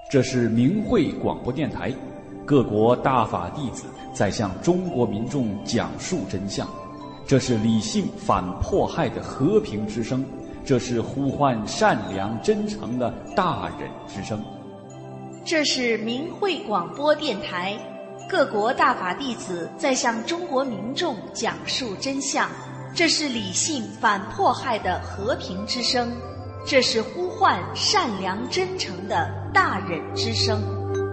这是明慧广播电台，各国大法弟子在向中国民众讲述真相。这是理性反迫害的和平之声，这是呼唤善良真诚的大忍之声。 这是明慧广播电台，各国大法弟子在向中国民众讲述真相。这是理性反迫害的和平之声，这是呼唤善良真诚的大忍之声。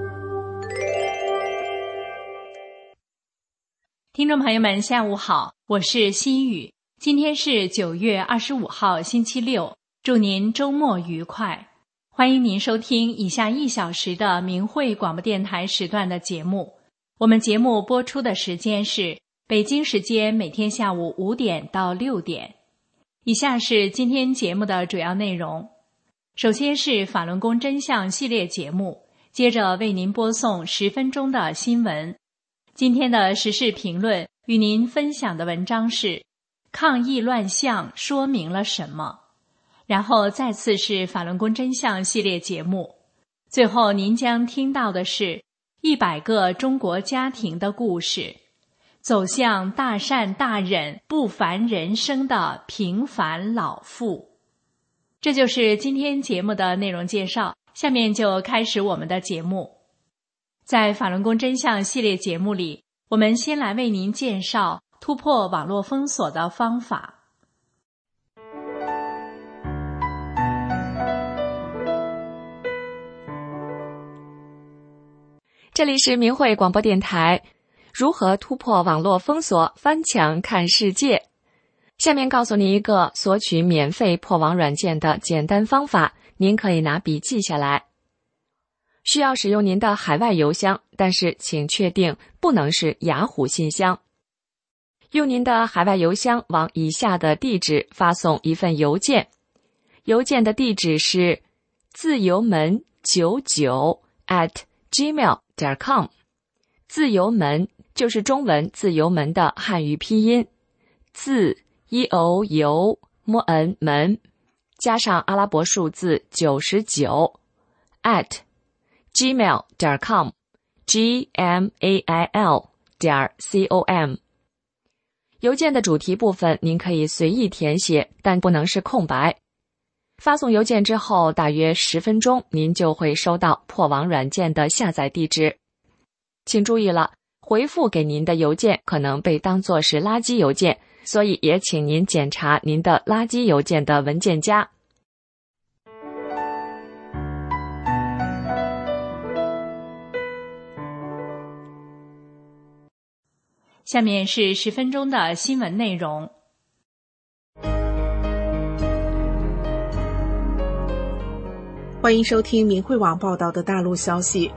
听众朋友们，下午好，我是心雨。今天是9月25号，星期六，祝您周末愉快。欢迎您收听以下1小时的明慧广播电台时段的节目。我们节目播出的时间是北京时间每天下午5点到6点。以下是今天节目的主要内容。首先是法轮功真相系列节目，接着为您播送10分钟的新闻。今天的时事评论与您分享的文章是抗议乱象说明了什么，然后再次是法轮功真相系列节目，最后您将听到的是100个中国家庭的故事，走向大善大忍不凡人生的平凡老妇。这就是今天节目的内容介绍，下面就开始我们的节目。在法轮功真相系列节目里，我们先来为您介绍突破网络封锁的方法。 这里是明慧广播电台，如何突破网络封锁，翻墙看世界。下面告诉您一个索取免费破网软件的简单方法，您可以拿笔记下来。需要使用您的海外邮箱，但是请确定不能是雅虎信箱。用您的海外邮箱往以下的地址发送一份邮件，邮件的地址是自由门99@gmail.com。 自由门就是中文自由门的汉语拼音，自由门加上阿拉伯数字99 @gmail.com gmail.com。 邮件的主题部分您可以随意填写，但不能是空白。发送邮件之后大约10分钟，您就会收到破网软件的下载地址。请注意了，回复给您的邮件可能被当作是垃圾邮件，所以也请您检查您的垃圾邮件的文件夹。 下面是10分钟的新闻内容。 欢迎收听明慧网报道的大陆消息。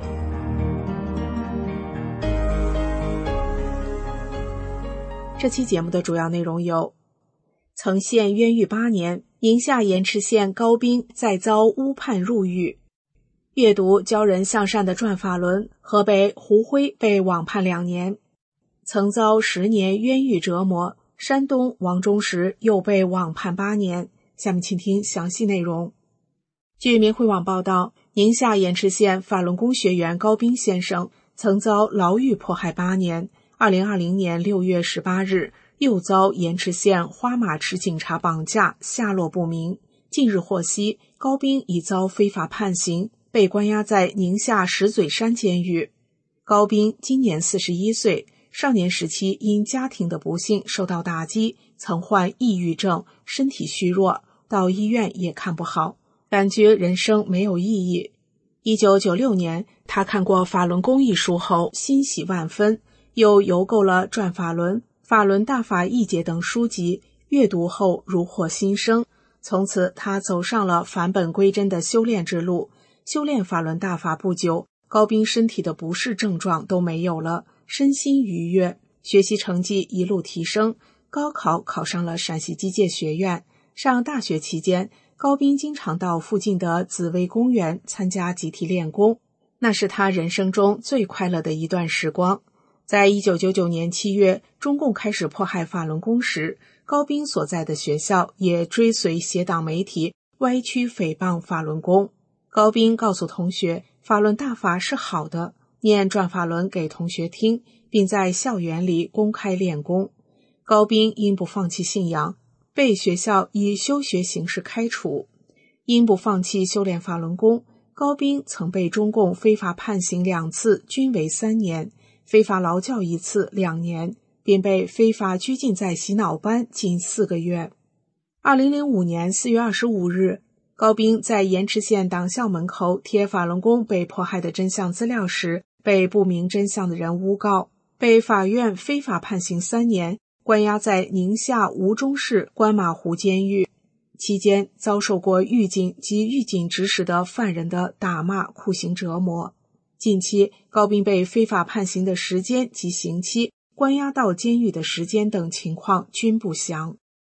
这期节目的主要内容有：曾陷冤狱8年，宁夏盐池县高斌再遭诬判入狱；阅读教人向善的转法轮，河北胡辉被网判2年；曾遭10年冤狱折磨，山东王忠实又被网判8年。下面请听详细内容。据明慧网报道，宁夏盐池县法轮功学员高斌先生曾遭牢狱迫害8年，2020年6月18日又遭盐池县花马池警察绑架，下落不明。近日获悉，高斌已遭非法判刑，被关押在宁夏石嘴山监狱。高斌今年41岁，少年时期因家庭的不幸受到打击，曾患抑郁症，身体虚弱，到医院也看不好，感觉人生没有意义。1996年，他看过《法轮功》一书后欣喜万分，又邮购了《转法轮》《法轮大法义解》等书籍，阅读后如获新生。从此他走上了返本归真的修炼之路。修炼法轮大法不久，高斌身体的不适症状都没有了，身心愉悦，学习成绩一路提升，高考考上了陕西机械学院。上大学期间，高斌经常到附近的紫薇公园参加集体练功，那是他人生中最快乐的一段时光。在1999年7月，中共开始迫害法轮功时，高斌所在的学校也追随邪党媒体歪曲诽谤法轮功。高斌告诉同学， 法轮大法是好的，念转法轮给同学听，并在校园里公开练功。高斌因不放弃信仰，被学校以休学形式开除。因不放弃修炼法轮功，高斌曾被中共非法判刑2次，均为3年，非法劳教1次2年，并被非法拘禁在洗脑班近4个月。2005年4月25日，高斌在盐池县党校门口贴法轮功被迫害的真相资料时，被不明真相的人诬告，被法院非法判刑3年，关押在宁夏吴忠市关马湖监狱。期间遭受过狱警及狱警指使的犯人的打骂、酷刑折磨。近期高斌被非法判刑的时间及刑期、关押到监狱的时间等情况均不详。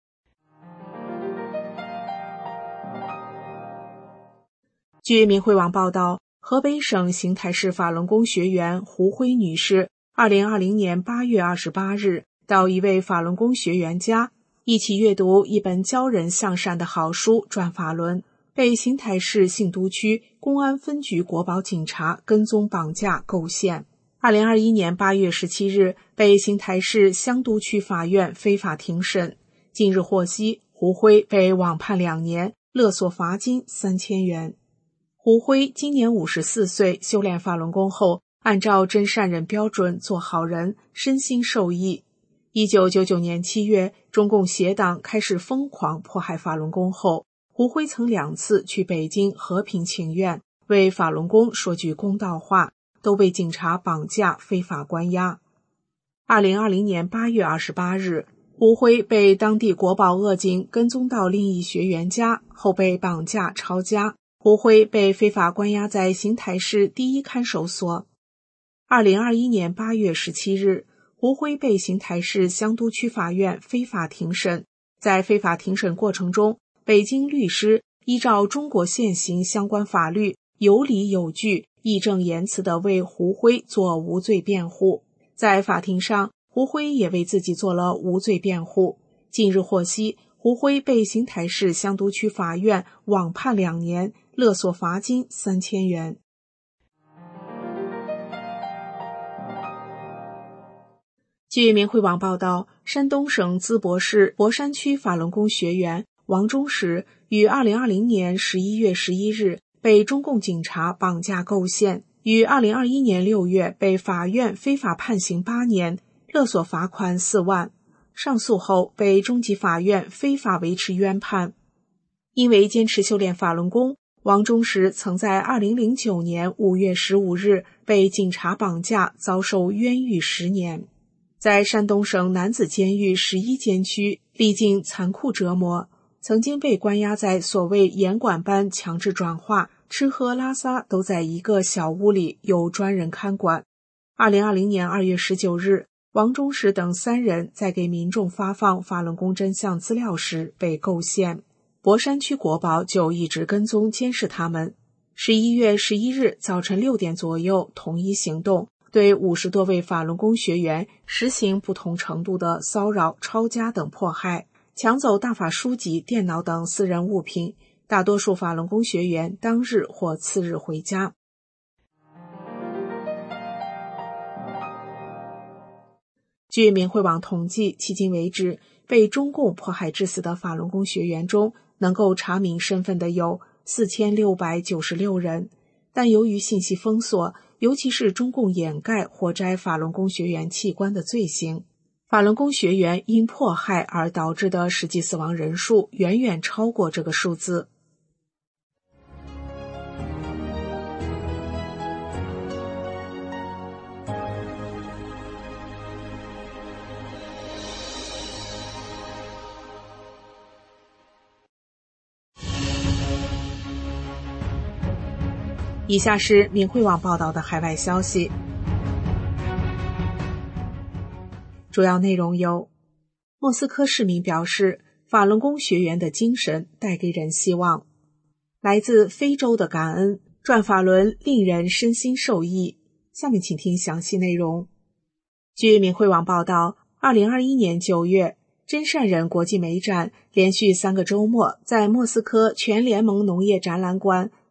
据明慧网报道，河北省邢台市法轮功学员胡辉女士2020年8月28日到一位法轮功学员家，一起阅读一本教人向善的好书《转法轮》，被邢台市信都区公安分局国保警察跟踪绑架构陷。2021年8月17日被邢台市香都区法院非法庭审。近日获悉，胡辉被网判2年，勒索罚金3000元。胡辉今年54岁，修炼法轮功后，按照真善人标准做好人，身心受益。1999年7月，中共邪党开始疯狂迫害法轮功后，胡辉曾2次去北京和平请愿，为法轮功说句公道话，都被警察绑架非法关押。2020年8月28日，胡辉被当地国保恶警跟踪到另一学员家，后被绑架抄家。胡辉被非法关押在邢台市第一看守所。2021年8月17日，胡辉被邢台市香都区法院非法庭审。在非法庭审过程中，北京律师依照中国现行相关法律，有理有据、义正言辞地为胡辉做无罪辩护。在法庭上，胡辉也为自己做了无罪辩护。近日获悉，胡辉被邢台市香都区法院网判2年，勒索罚金3000元。据明慧网报道，山东省淄博市博山区法轮功学员王忠实于2020年11月11日被中共警察绑架构陷，于2021年6月被法院非法判刑8年，勒索罚款4万。上诉后被中级法院非法维持冤判。因为坚持修炼法轮功，王忠实曾在2009年5月15日被警察绑架，遭受冤狱10年。在山东省男子监狱11监区历经残酷折磨，曾经被关押在所谓严管班强制转化，吃喝拉撒都在一个小屋里，有专人看管。2020年2月19日，王忠实等3人在给民众发放法轮功真相资料时被构陷，博山区国保就一直跟踪监视他们。11月11日早晨6点左右统一行动，对50多位法轮功学员实行不同程度的骚扰、抄家等迫害，抢走大法书籍、电脑等私人物品。大多数法轮功学员当日或次日回家。据明慧网统计，迄今为止，被中共迫害致死的法轮功学员中，能够查明身份的有4696人，但由于信息封锁，尤其是中共掩盖或摘法轮功学员器官的罪行，法轮功学员因迫害而导致的实际死亡人数远远超过这个数字。以下是明慧网报道的海外消息，主要内容有：莫斯科市民表示，法轮功学员的精神带给人希望；来自非洲的感恩，转法轮令人身心受益。下面请听详细内容。据明慧网报道，2021年9月，真善人国际美展连续3个周末在莫斯科全联盟农业展览馆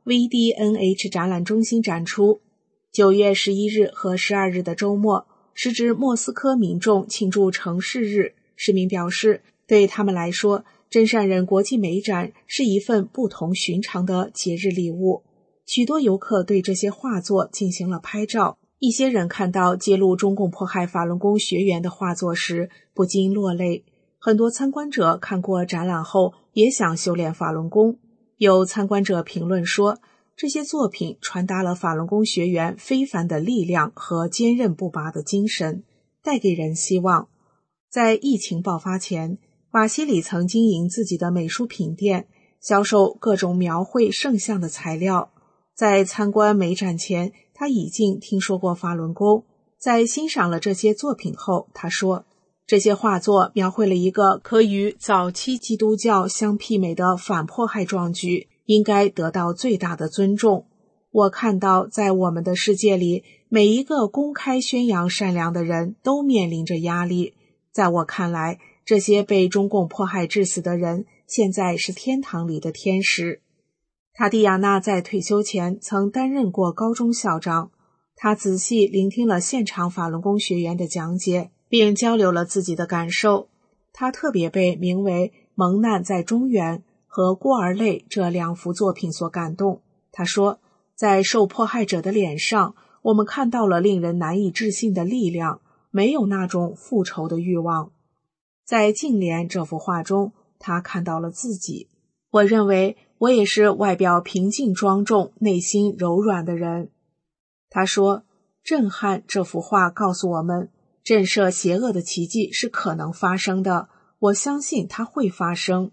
VDNH 展览中心展出。9月11日和12日的周末是指莫斯科民众庆祝城市日。市民表示，对他们来说，真善人国际美展是一份不同寻常的节日礼物。许多游客对这些画作进行了拍照，一些人看到揭露中共迫害法轮功学员的画作时不禁落泪。很多参观者看过展览后也想修炼法轮功。有参观者评论说，这些作品传达了法轮功学员非凡的力量和坚韧不拔的精神，带给人希望。在疫情爆发前，瓦西里曾经营自己的美术品店，销售各种描绘圣像的材料。在参观美展前，他已经听说过法轮功。在欣赏了这些作品后，他说，这些画作描绘了一个可与早期基督教相媲美的反迫害壮举，应该得到最大的尊重。我看到在我们的世界里，每一个公开宣扬善良的人都面临着压力。在我看来，这些被中共迫害致死的人现在是天堂里的天使。塔蒂亚娜在退休前曾担任过高中校长，她仔细聆听了现场法轮功学员的讲解，并交流了自己的感受。她特别被名为《蒙难在中原》和《孤儿泪》这2幅作品所感动。她说，在受迫害者的脸上，我们看到了令人难以置信的力量，没有那种复仇的欲望。在净莲这幅画中，她看到了自己。我认为我也是外表平静庄重、内心柔软的人。他说，震撼这幅画告诉我们，震慑邪恶的奇迹是可能发生的，我相信它会发生。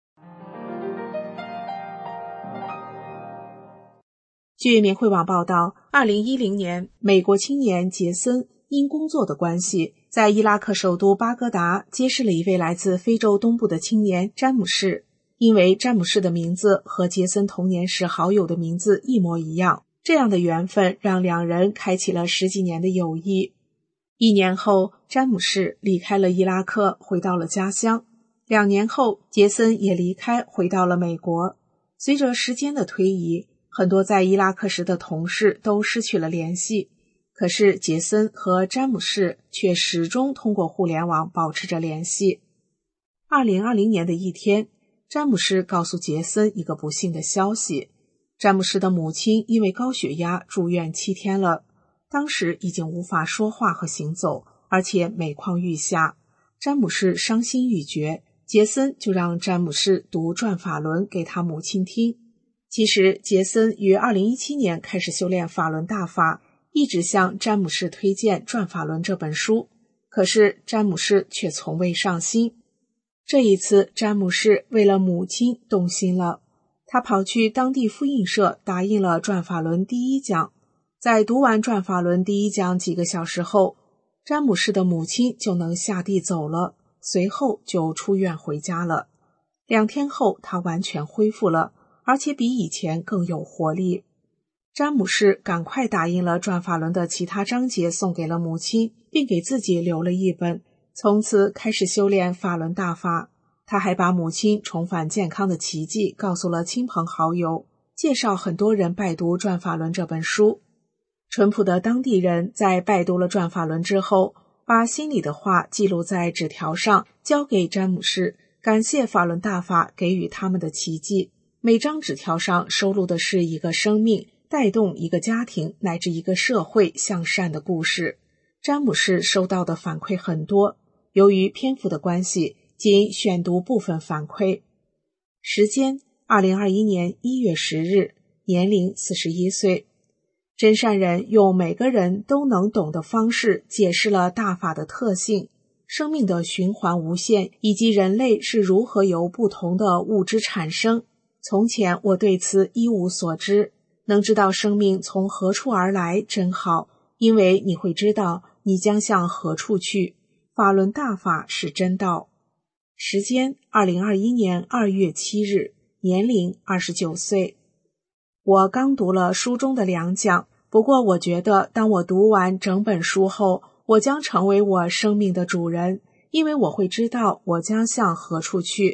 据明慧网报道，2010年，美国青年杰森因工作的关系，在伊拉克首都巴格达结识了一位来自非洲东部的青年詹姆士。因为詹姆士的名字和杰森童年时好友的名字一模一样，这样的缘分让2人开启了10几年的友谊。1年后，詹姆士离开了伊拉克，回到了家乡。2年后，杰森也离开，回到了美国。随着时间的推移，很多在伊拉克时的同事都失去了联系，可是杰森和詹姆士却始终通过互联网保持着联系。2020年的一天，詹姆士告诉杰森一个不幸的消息，詹姆士的母亲因为高血压住院7天了，当时已经无法说话和行走，而且每况愈下。詹姆士伤心欲绝，杰森就让詹姆士读《转法轮》给他母亲听。其实杰森于2017年开始修炼法轮大法，一直向詹姆士推荐《转法轮》这本书，可是詹姆士却从未上心。这一次，詹姆士为了母亲动心了，他跑去当地复印社打印了《转法轮》第1讲。在读完《转法轮》第1讲几个小时后，詹姆士的母亲就能下地走了，随后就出院回家了。2天后，他完全恢复了，而且比以前更有活力。詹姆士赶快打印了《转法轮》的其他章节送给了母亲，并给自己留了一本，从此开始修炼法轮大法。他还把母亲重返健康的奇迹告诉了亲朋好友，介绍很多人拜读《转法轮》这本书。淳朴的当地人在拜读了《转法轮》之后，把心里的话记录在纸条上，交给詹姆士，感谢法轮大法给予他们的奇迹。每张纸条上收录的是一个生命，带动一个家庭乃至一个社会向善的故事。詹姆士收到的反馈很多，由于篇幅的关系，仅选读部分反馈。时间2021年1月10日，年龄41岁。真善人用每个人都能懂的方式解释了大法的特性，生命的循环无限，以及人类是如何由不同的物质产生。从前我对此一无所知，能知道生命从何处而来真好，因为你会知道你将向何处去。法轮大法是真道。时间2021年2月7日，年龄29岁。我刚读了书中的2讲，不过我觉得当我读完整本书后，我将成为我生命的主人，因为我会知道我将向何处去。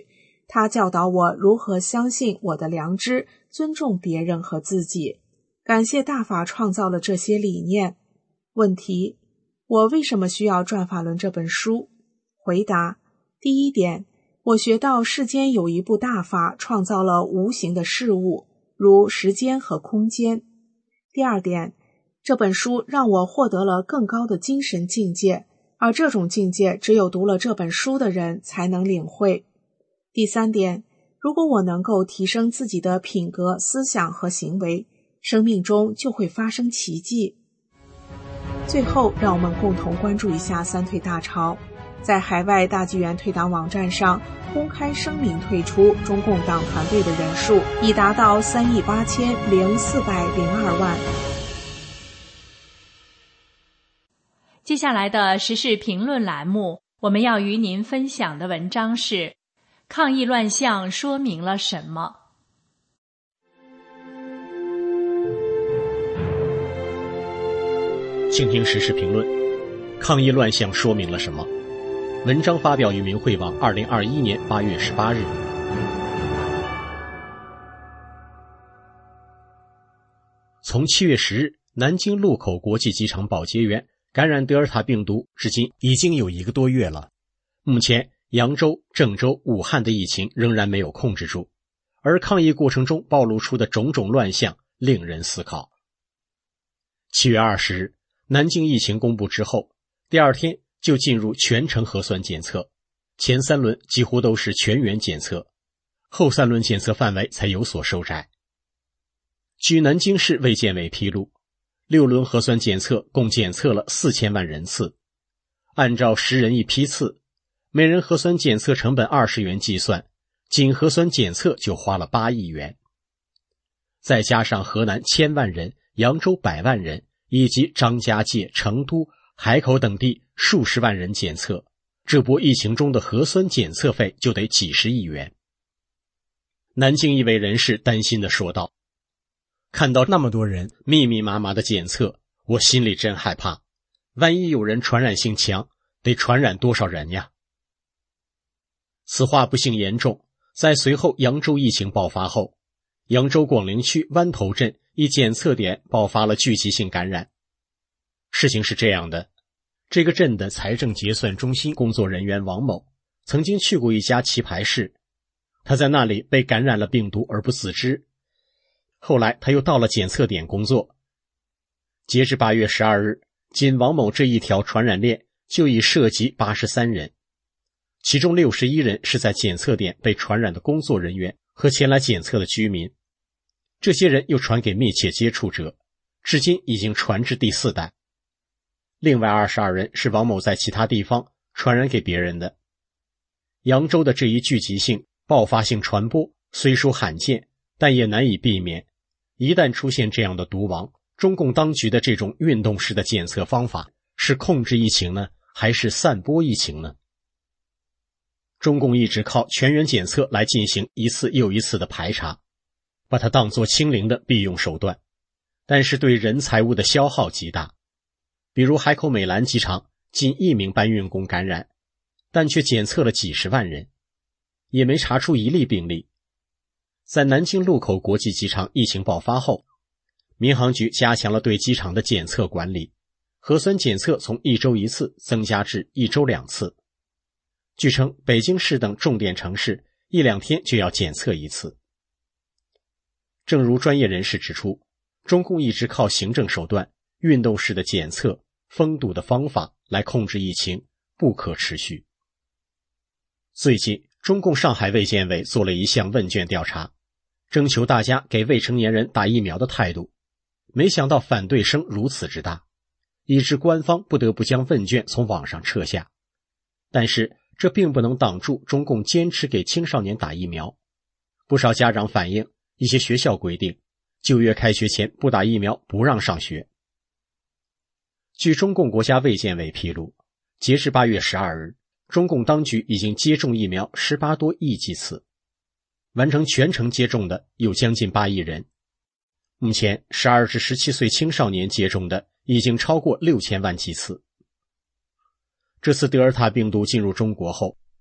他教导我如何相信我的良知，尊重别人和自己。感谢大法创造了这些理念。问题：我为什么需要《转法轮》这本书？回答：第一点，我学到世间有一部大法创造了无形的事物，如时间和空间。第二点，这本书让我获得了更高的精神境界，而这种境界只有读了这本书的人才能领会。第三点，如果我能够提升自己的品格、思想和行为，生命中就会发生奇迹。最后，让我们共同关注一下三退大潮。在海外大纪元退党网站上公开声明退出中共党团队的人数已达到38402万。 接下来的时事评论栏目，我们要与您分享的文章是：抗议乱象说明了什么？ 倾听时事评论，抗议乱象说明了什么？文章发表于明慧网2021年8月18日。从7月10日南京禄口国际机场保洁员感染德尔塔病毒至今已经有1个多月了。目前扬州、郑州、武汉的疫情仍然没有控制住，而抗疫过程中暴露出的种种乱象令人思考。7月20日南京疫情公布之后，第二天就进入全程核酸检测，前3轮几乎都是全员检测，后3轮检测范围才有所收窄。据南京市卫健委披露，6轮核酸检测共检测了4000万人次，按照10人1批次，每人核酸检测成本20元计算，仅核酸检测就花了8亿元。再加上河南1000万人、扬州100万人，以及张家界、成都、海口等地数十万人检测，这波疫情中的核酸检测费就得几十亿元。南京一位人士担心地说道：看到那么多人密密麻麻的检测，我心里真害怕，万一有人传染性强，得传染多少人呀？此话不幸严重，在随后扬州疫情爆发后，扬州广陵区湾头镇一检测点爆发了聚集性感染。事情是这样的，这个镇的财政结算中心工作人员王某曾经去过一家棋牌室，他在那里被感染了病毒而不自知。后来他又到了检测点工作。截至8月12日，仅王某这一条传染链就已涉及83人，其中61人是在检测点被传染的工作人员和前来检测的居民，这些人又传给密切接触者，至今已经传至第4代。另外22人是王某在其他地方传染给别人的。扬州的这一聚集性、爆发性传播虽属罕见，但也难以避免。一旦出现这样的毒王，中共当局的这种运动式的检测方法是控制疫情呢，还是散播疫情呢？中共一直靠全员检测来进行一次又一次的排查，把它当作清零的必用手段，但是对人财物的消耗极大。比如海口美兰机场仅1名搬运工感染，但却检测了几十万人，也没查出一例病例。在南京禄口国际机场疫情爆发后，民航局加强了对机场的检测管理，核酸检测从1周1次增加至1周2次。据称，北京市等重点城市1-2天就要检测1次。正如专业人士指出，中共一直靠行政手段、运动式的检测、封堵的方法来控制疫情，不可持续。最近，中共上海卫健委做了一项问卷调查，征求大家给未成年人打疫苗的态度，没想到反对声如此之大，以致官方不得不将问卷从网上撤下。但是这并不能挡住中共坚持给青少年打疫苗。不少家长反映，一些学校规定9月开学前不打疫苗不让上学。据中共国家卫健委披露，截至8月12日，中共当局已经接种疫苗18多亿剂次，完成全程接种的有将近8亿人。目前12至17岁青少年接种的已经超过6000万剂次。这次德尔塔病毒进入中国后，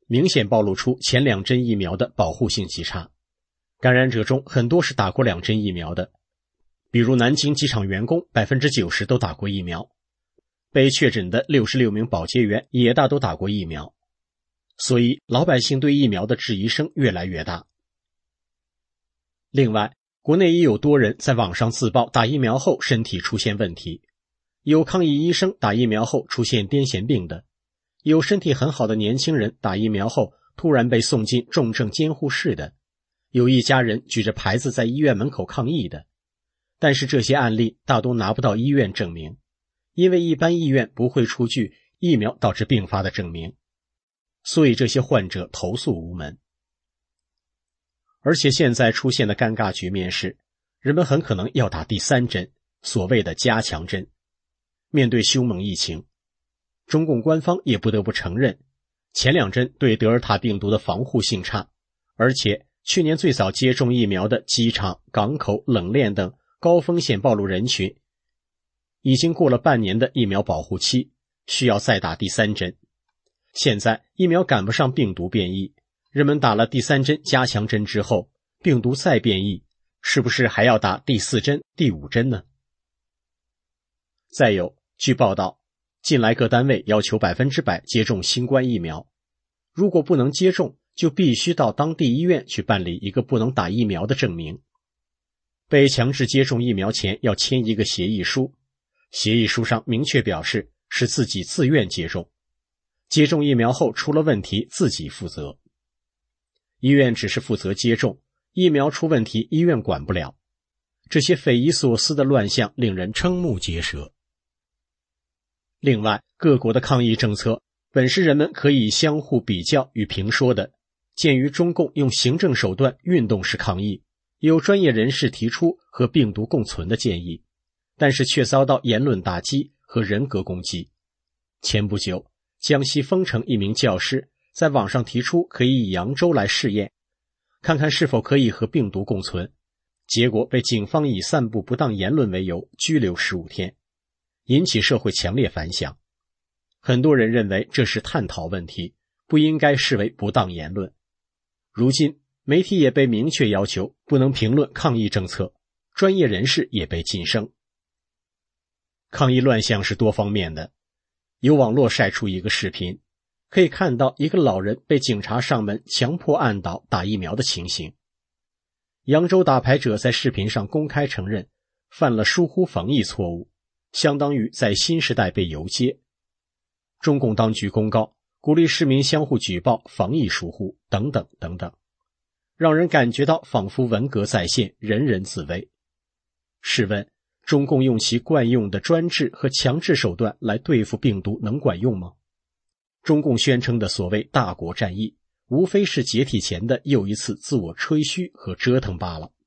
明显暴露出前2针疫苗的保护性极差。感染者中很多是打过2针疫苗的，比如南京机场员工 90% 都打过疫苗，被确诊的66名保洁员也大都打过疫苗，所以老百姓对疫苗的质疑声越来越大。另外，国内也有多人在网上自曝打疫苗后身体出现问题，有抗疫医生打疫苗后出现癫痫病的，有身体很好的年轻人打疫苗后突然被送进重症监护室的，有一家人举着牌子在医院门口抗议的。但是这些案例大多拿不到医院证明，因为一般医院不会出具疫苗导致并发的证明，所以这些患者投诉无门。而且现在出现的尴尬局面是，人们很可能要打第3针，所谓的加强针。面对凶猛疫情，中共官方也不得不承认，前2针对德尔塔病毒的防护性差，而且去年最早接种疫苗的机场、港口、冷链等高风险暴露人群，已经过了半年的疫苗保护期，需要再打第3针。现在疫苗赶不上病毒变异，人们打了第3针加强针之后，病毒再变异，是不是还要打第4针、第5针呢？再有，据报道，近来各单位要求100%接种新冠疫苗，如果不能接种，就必须到当地医院去办理一个不能打疫苗的证明。被强制接种疫苗前要签一个协议书，协议书上明确表示是自己自愿接种，接种疫苗后出了问题自己负责。医院只是负责接种，疫苗出问题医院管不了。这些匪夷所思的乱象令人瞠目结舌。另外，各国的抗疫政策本是人们可以相互比较与评说的，鉴于中共用行政手段运动式抗疫，有专业人士提出和病毒共存的建议，但是却遭到言论打击和人格攻击。前不久，江西丰城一名教师在网上提出可以以扬州来试验，看看是否可以和病毒共存，结果被警方以散布不当言论为由拘留15天，引起社会强烈反响。很多人认为这是探讨问题，不应该视为不当言论。如今媒体也被明确要求不能评论抗疫政策，专业人士也被晋升。抗疫乱象是多方面的，有网络晒出一个视频，可以看到一个老人被警察上门强迫按倒打疫苗的情形。扬州打牌者在视频上公开承认犯了疏忽防疫错误，相当于在新时代被游街。中共当局公告，鼓励市民相互举报防疫疏忽等等等等，让人感觉到仿佛文革再现，人人自危。试问，中共用其惯用的专制和强制手段来对付病毒能管用吗？中共宣称的所谓大国战役，无非是解体前的又一次自我吹嘘和折腾罢了。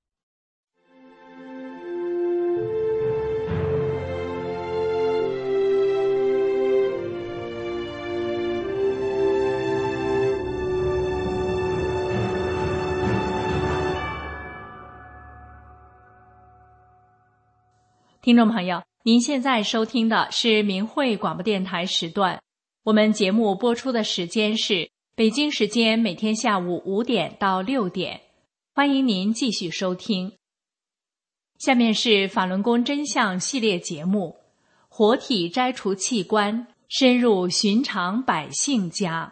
听众朋友，您现在收听的是明慧广播电台时段，我们节目播出的时间是北京时间每天下午5点到6点，欢迎您继续收听。下面是法轮功真相系列节目，活体摘除器官，深入寻常百姓家。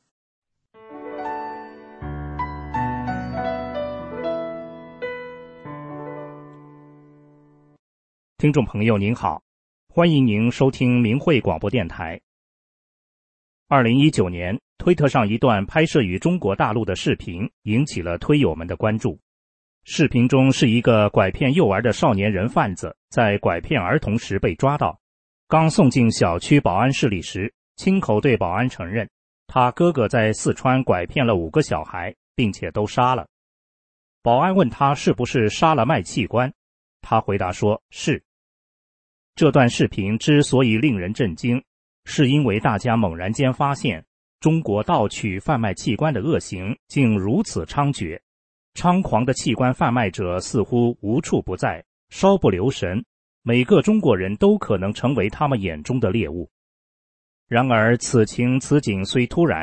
听众朋友您好，欢迎您收听明慧广播电台。2019年，推特上一段拍摄于中国大陆的视频引起了推友们的关注。视频中是一个拐骗幼儿的少年人贩子在拐骗儿童时被抓到，刚送进小区保安室里时，亲口对保安承认他哥哥在四川拐骗了5个小孩，并且都杀了。保安问他是不是杀了卖器官，他回答说是。这段视频之所以令人震惊，是因为大家猛然间发现中国盗取贩卖器官的恶行竟如此猖獗，猖狂的器官贩卖者似乎无处不在，稍不留神，每个中国人都可能成为他们眼中的猎物。然而此情此景虽突然，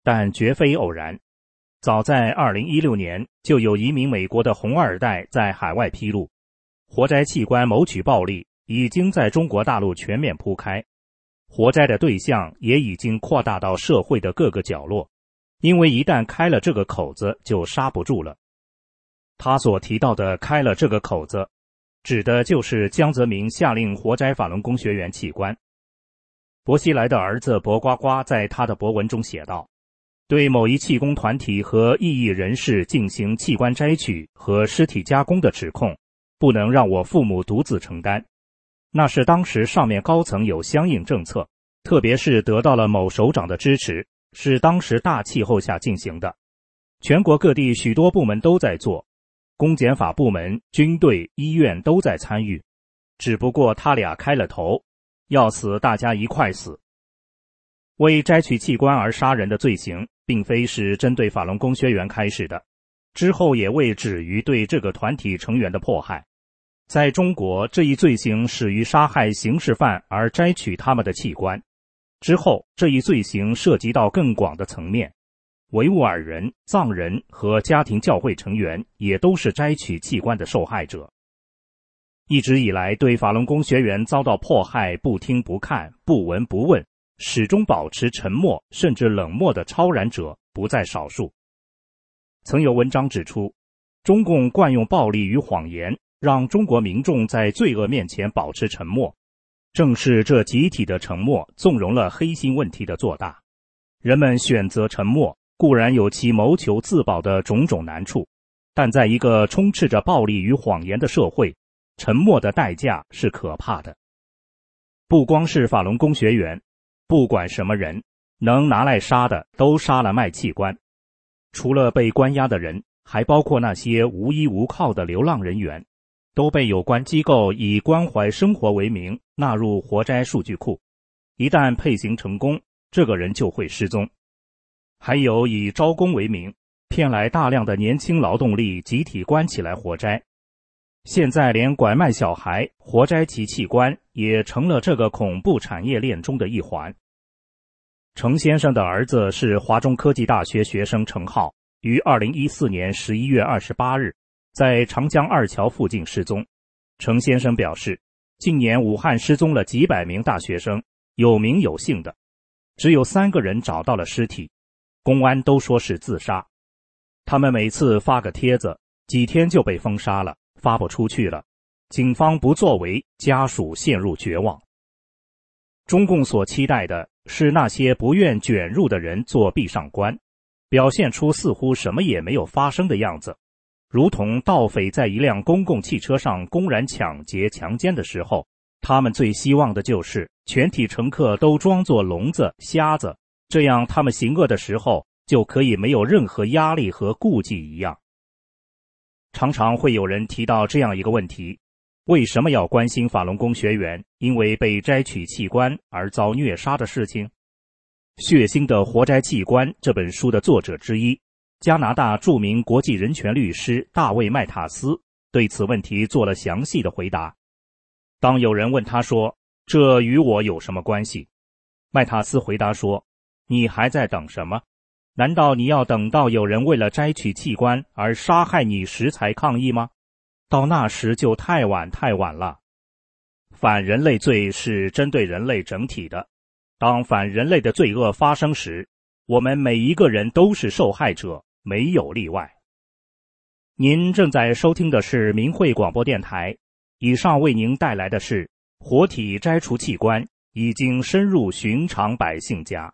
但绝非偶然。早在2016年，就有移民美国的红二代在海外披露，活摘器官谋取暴利已经在中国大陆全面铺开，活摘的对象也已经扩大到社会的各个角落，因为一旦开了这个口子就刹不住了。他所提到的开了这个口子，指的就是江泽民下令活摘法轮功学员器官。薄熙来的儿子薄瓜瓜在他的博文中写道，对某一气功团体和异议人士进行器官摘取和尸体加工的指控，不能让我父母独自承担。那是当时上面高层有相应政策，特别是得到了某首长的支持，是当时大气候下进行的。全国各地许多部门都在做，公检法部门、军队、医院都在参与，只不过他俩开了头，要死大家一块死。为摘取器官而杀人的罪行并非是针对法轮功学员开始的，之后也未止于对这个团体成员的迫害。在中国，这一罪行始于杀害刑事犯而摘取他们的器官，之后这一罪行涉及到更广的层面，维吾尔人、藏人和家庭教会成员也都是摘取器官的受害者。一直以来，对法轮功学员遭到迫害不听不看、不闻不问，始终保持沉默甚至冷漠的超然者不在少数。曾有文章指出，中共惯用暴力与谎言，让中国民众在罪恶面前保持沉默，正是这集体的沉默纵容了黑心问题的做大。人们选择沉默，固然有其谋求自保的种种难处，但在一个充斥着暴力与谎言的社会，沉默的代价是可怕的。不光是法轮功学员，不管什么人，能拿来杀的都杀了卖器官。除了被关押的人，还包括那些无依无靠的流浪人员，都被有关机构以关怀生活为名纳入活摘数据库。一旦配型成功，这个人就会失踪。还有以招工为名，骗来大量的年轻劳动力集体关起来活摘。现在连拐卖小孩、活摘其器官也成了这个恐怖产业链中的一环。程先生的儿子是华中科技大学学生程浩，于2014年11月28日在长江二桥附近失踪。程先生表示，近年武汉失踪了几百名大学生，有名有姓的，只有3个人找到了尸体，公安都说是自杀。他们每次发个帖子，几天就被封杀了，发不出去了，警方不作为，家属陷入绝望。中共所期待的是那些不愿卷入的人做壁上观，表现出似乎什么也没有发生的样子，如同盗匪在一辆公共汽车上公然抢劫强奸的时候，他们最希望的就是全体乘客都装作聋子、瞎子，这样他们行恶的时候就可以没有任何压力和顾忌一样。常常会有人提到这样一个问题，为什么要关心法轮功学员因为被摘取器官而遭虐杀的事情？血腥的活摘器官这本书的作者之一，加拿大著名国际人权律师大卫·麦塔斯对此问题做了详细的回答。当有人问他说，这与我有什么关系？麦塔斯回答说，你还在等什么？难道你要等到有人为了摘取器官而杀害你时才抗议吗？到那时就太晚太晚了。反人类罪是针对人类整体的，当反人类的罪恶发生时，我们每一个人都是受害者，没有例外。您正在收听的是明慧广播电台，以上为您带来的是活体摘除器官已经深入寻常百姓家。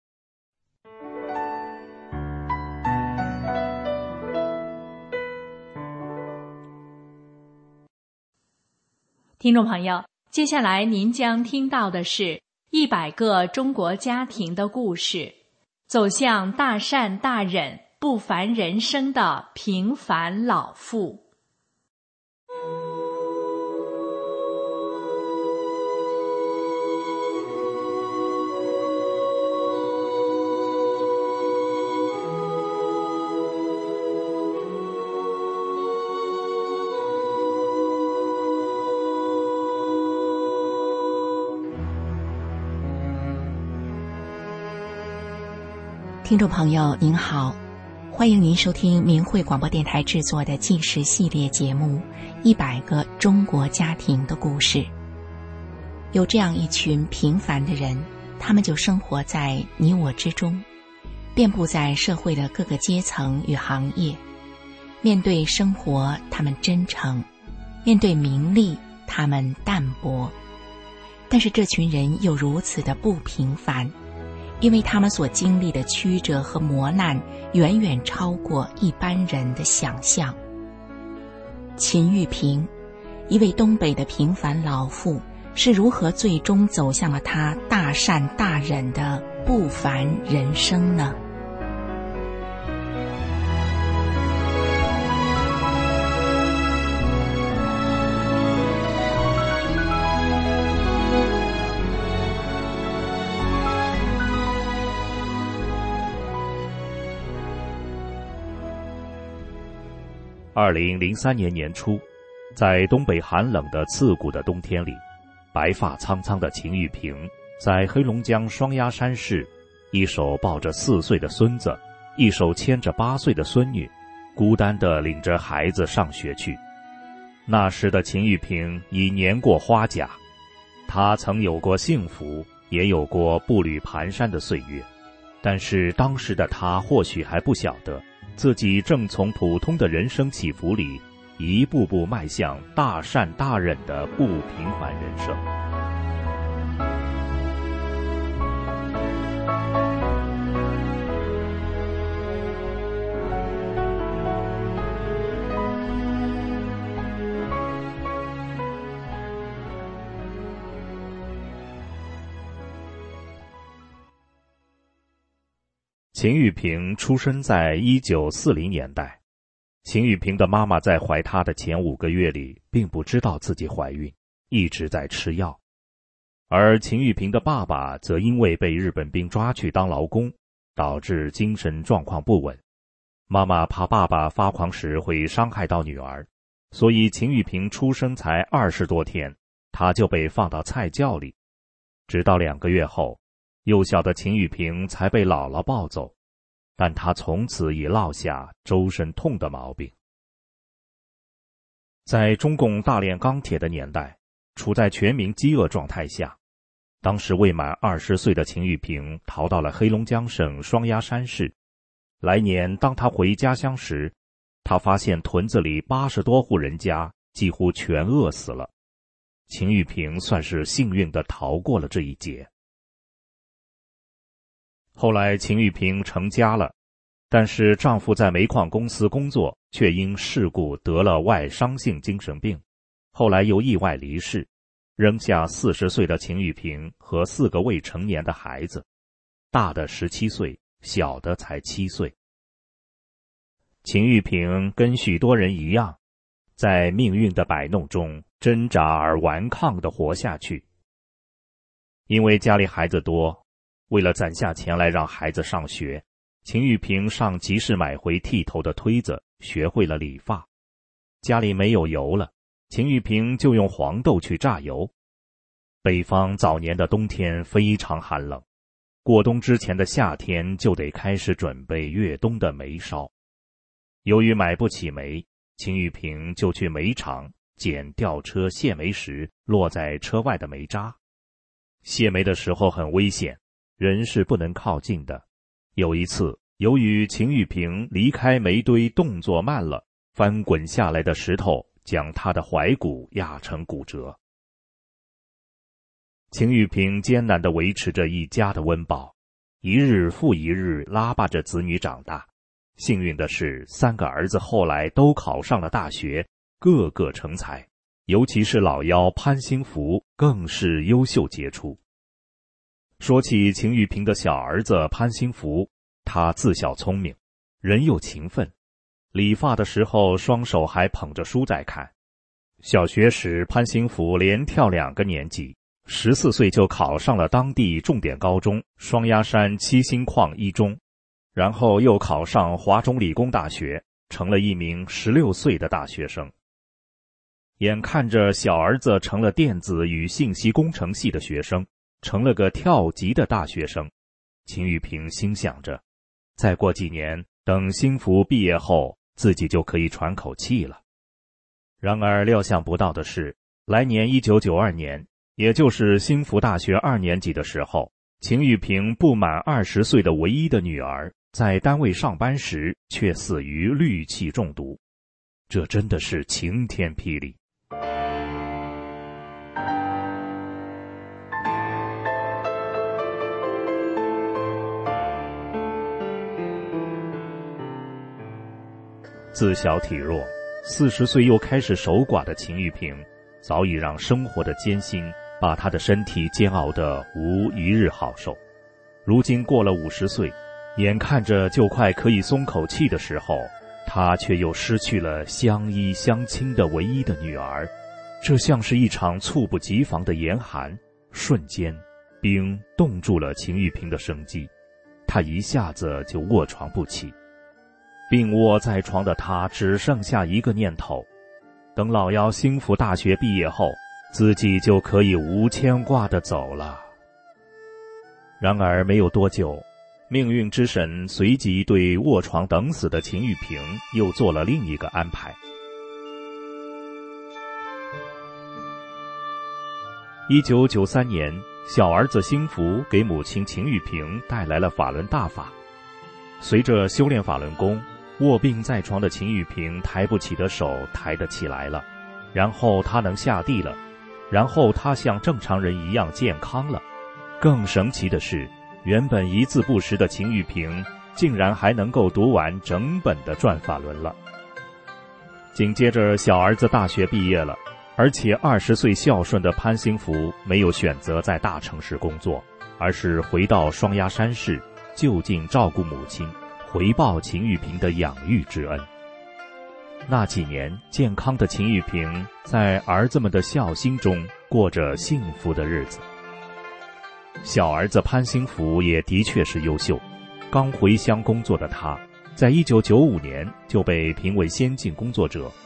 听众朋友，接下来您将听到的是100个中国家庭的故事，走向大善大忍、不凡人生的平凡老妇。 听众朋友您好，欢迎您收听明慧广播电台制作的纪实系列节目《100个中国家庭的故事》。有这样一群平凡的人，他们就生活在你我之中，遍布在社会的各个阶层与行业。面对生活，他们真诚；面对名利，他们淡泊。但是这群人又如此的不平凡，因为他们所经历的曲折和磨难远远超过一般人的想象。秦玉萍，一位东北的平凡老妇，是如何最终走向了她大善大忍的不凡人生呢 ？2003年年初，在东北寒冷的刺骨的冬天里，白发苍苍的秦玉萍在黑龙江双鸭山市，一手抱着4岁的孙子，一手牵着8岁的孙女，孤单地领着孩子上学去。那时的秦玉萍已年过花甲，她曾有过幸福，也有过步履蹒跚的岁月，但是当时的她或许还不晓得，自己正从普通的人生起伏里一步步迈向大善大忍的不平凡人生。秦玉萍出生在1940年代。秦玉萍的妈妈在怀她的前5个月里并不知道自己怀孕，一直在吃药。而秦玉萍的爸爸则因为被日本兵抓去当劳工，导致精神状况不稳。妈妈怕爸爸发狂时会伤害到女儿，所以秦玉萍出生才20多天，她就被放到菜窖里。直到2个月后，幼小的秦玉萍才被姥姥抱走。但他从此已落下周身痛的毛病。在中共大炼钢铁的年代，处在全民饥饿状态下，当时未满20岁的秦玉萍逃到了黑龙江省双鸭山市。来年当他回家乡时，他发现屯子里80多户人家几乎全饿死了。秦玉萍算是幸运地逃过了这一劫。后来秦玉萍成家了，但是丈夫在煤矿公司工作，却因事故得了外伤性精神病，后来又意外离世，扔下40岁的秦玉萍和4个未成年的孩子，大的17岁，小的才7岁。秦玉萍跟许多人一样，在命运的摆弄中挣扎而顽抗地活下去。因为家里孩子多，为了攒下钱来让孩子上学，秦玉萍上集市买回剃头的推子，学会了理发。家里没有油了，秦玉萍就用黄豆去榨油。北方早年的冬天非常寒冷，过冬之前的夏天就得开始准备越冬的煤烧。由于买不起煤，秦玉萍就去煤场捡吊车卸煤时落在车外的煤渣。卸煤的时候很危险，人是不能靠近的。有一次，由于秦玉萍离开煤堆动作慢了，翻滚下来的石头将她的踝骨压成骨折。秦玉萍艰难地维持着一家的温饱，一日复一日拉拔着子女长大。幸运的是，3个儿子后来都考上了大学，个个成才，尤其是老幺潘兴福更是优秀杰出。说起秦玉萍的小儿子潘兴福，他自小聪明，人又勤奋，理发的时候双手还捧着书在看。小学时，潘兴福连跳2个年级，14岁就考上了当地重点高中双鸭山7星矿一中，然后又考上华中理工大学，成了一名16岁的大学生。眼看着小儿子成了电子与信息工程系的学生，成了个跳级的大学生，秦玉萍心想着， 再过几年，等兴福毕业后，自己就可以喘口气了。然而料想不到的是，来年1992年，也就是兴福大学2年级的时候，秦玉萍不满20岁的唯一的女儿，在单位上班时却死于氯气中毒。这真的是晴天霹雳。自小体弱，40岁又开始守寡的秦玉萍，早已让生活的艰辛把她的身体煎熬得无一日好受。如今过了50岁，眼看着就快可以松口气的时候，她却又失去了相依相亲的唯一的女儿。这像是一场猝不及防的严寒，瞬间冰冻住了秦玉萍的生机，她一下子就卧床不起。病卧在床的他只剩下一个念头，等老幺兴福大学毕业后，自己就可以无牵挂地走了。然而没有多久，命运之神随即对卧床等死的秦玉萍又做了另一个安排。1993年，小儿子兴福给母亲秦玉萍带来了法轮大法。随着修炼法轮功，卧病在床的秦玉萍抬不起的手抬得起来了，然后她能下地了，然后她像正常人一样健康了。更神奇的是，原本一字不识的秦玉萍竟然还能够读完整本的转法轮了。紧接着小儿子大学毕业了，而且20岁孝顺的潘兴福没有选择在大城市工作，而是回到双鸭山市就近照顾母亲，回报秦玉萍的养育之恩。那几年，健康的秦玉萍在儿子们的孝心中过着幸福的日子。小儿子潘兴福也的确是优秀，刚回乡工作的他，在1995年就被评为先进工作者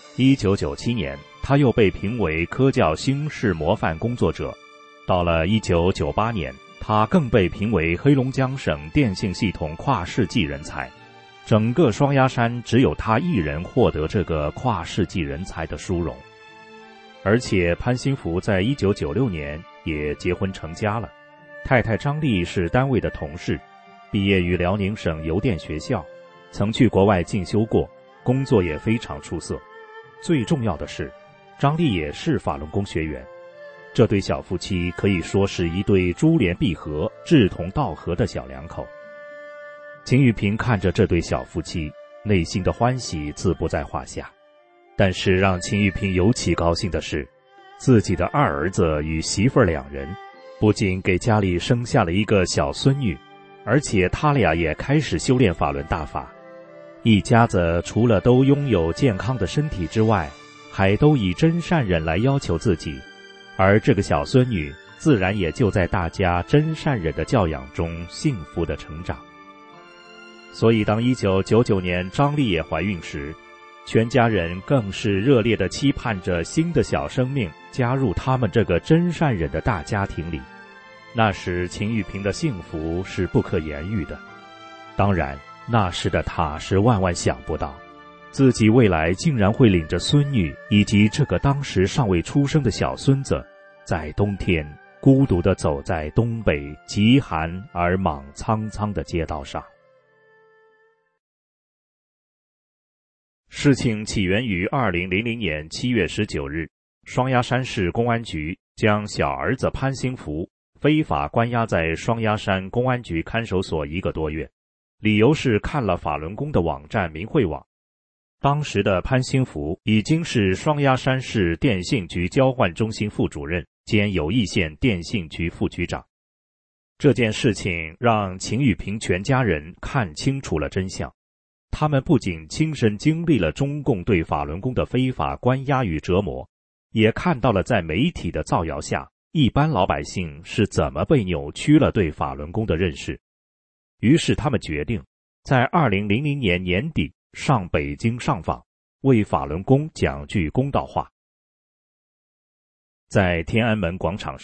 ，1997年他又被评为科教新式模范工作者，到了1998年，他更被评为黑龙江省电信系统跨世纪人才。整个双鸭山只有他一人获得这个跨世纪人才的殊荣。而且潘兴福在1996年也结婚成家了，太太张丽是单位的同事，毕业于辽宁省邮电学校，曾去国外进修过，工作也非常出色。最重要的是，张丽也是法轮功学员。这对小夫妻可以说是一对珠联璧合、志同道合的小两口。秦玉萍看着这对小夫妻，内心的欢喜自不在话下。但是让秦玉萍尤其高兴的是，自己的二儿子与媳妇儿两人不仅给家里生下了一个小孙女，而且他俩也开始修炼法轮大法。一家子除了都拥有健康的身体之外，还都以真善忍来要求自己，而这个小孙女自然也就在大家真善忍的教养中幸福的成长。所以当1999年张丽也怀孕时，全家人更是热烈地期盼着新的小生命加入他们这个真善忍的大家庭里。那时秦玉萍的幸福是不可言喻的。当然，那时的她是万万想不到，自己未来竟然会领着孙女以及这个当时尚未出生的小孙子，在冬天孤独地走在东北极寒而莽苍苍的街道上。事情起源于2000年7月19日，双鸭山市公安局将小儿子潘兴福非法关押在双鸭山公安局看守所1个多月，理由是看了法轮功的网站明慧网。当时的潘兴福已经是双鸭山市电信局交换中心副主任兼友谊县电信局副局长。这件事情让秦玉萍全家人看清楚了真相。他们不仅亲身经历了中共对法轮功的非法关押与折磨，也看到了在媒体的造谣下，一般老百姓是怎么被扭曲了对法轮功的认识。于是他们决定在2000年年底上北京上访，为法轮功讲句公道话。在天安门广场上，